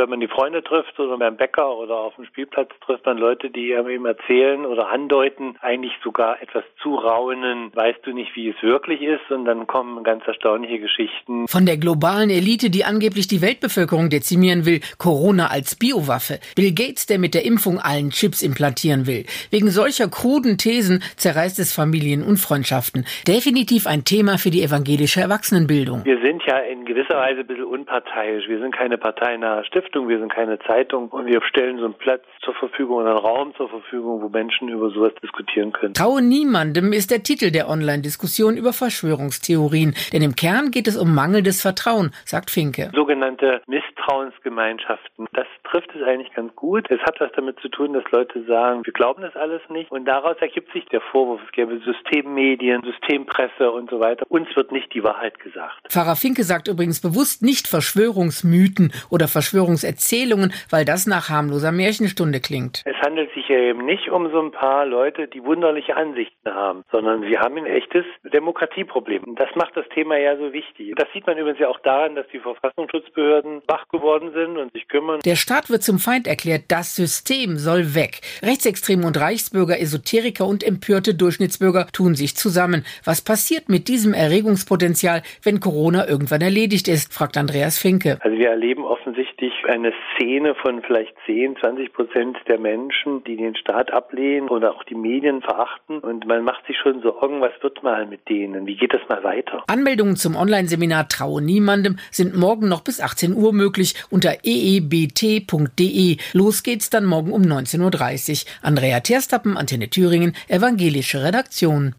wenn man die Freunde trifft oder beim Bäcker oder auf dem Spielplatz trifft man Leute, die ihm erzählen oder andeuten, eigentlich sogar etwas zuraunen, weißt du nicht, wie es wirklich ist, und dann kommen ganz erstaunliche Geschichten. Von der globalen Elite, die angeblich die Weltbevölkerung dezimieren will, Corona als Biowaffe, Bill Gates, der mit der Impfung allen Chips implantieren will. Wegen solcher kruden Thesen zerreißt es Familien und Freundschaften. Definitiv ein Thema für die evangelische Erwachsenenbildung. Wir sind ja in gewisser Weise ein bisschen unparteiisch. Wir sind keine parteinahe Stiftung, wir sind keine Zeitung und wir stellen so einen Platz zur Verfügung und einen Raum zur Verfügung, wo Menschen über sowas diskutieren können. Traue niemandem ist der Titel der Online-Diskussion über Verschwörungstheorien. Denn im Kern geht es um mangelndes Vertrauen, sagt Finke. Sogenannte Misstrauensgemeinschaften, das trifft es eigentlich ganz gut. Es hat was damit zu tun, dass Leute sagen, wir glauben das alles nicht. Und daraus ergibt sich der Vorwurf, es gäbe Systemmedien, Systempresse und so weiter. Uns wird nicht die Wahrheit gesagt. Pfarrer Finke sagt übrigens bewusst nicht Verschwörungsmythen oder Verschwörungserzählungen, weil das nach harmloser Märchenstunde klingt. Es handelt sich ja eben nicht um so ein paar Leute, die wunderliche Ansichten haben, sondern wir haben ein echtes Demokratieproblem. Und das macht das Thema ja so wichtig. Das sieht man übrigens ja auch daran, dass die Verfassungsschutzbehörden wach geworden sind und sich kümmern. Der Staat wird zum Feind erklärt, das System soll weg. Rechtsextreme und Reichsbürger, Esoteriker und empörte Durchschnittsbürger tun sich zusammen. Was passiert mit diesem Erregungspotenzial, wenn Corona irgendwann erledigt ist, fragt Andreas Finke. Also wir erleben offensichtlich eine Szene von vielleicht 10-20% der Menschen, die den Staat ablehnen oder auch die Medien verachten. Und man macht sich schon Sorgen, was wird mal mit denen? Wie geht das mal weiter? Anmeldungen zum Online-Seminar Traue niemandem sind morgen noch bis 18 Uhr möglich unter eebt.de. Los geht's dann morgen um 19.30 Uhr. Andrea Terstappen, Antenne Thüringen, evangelische Redaktion.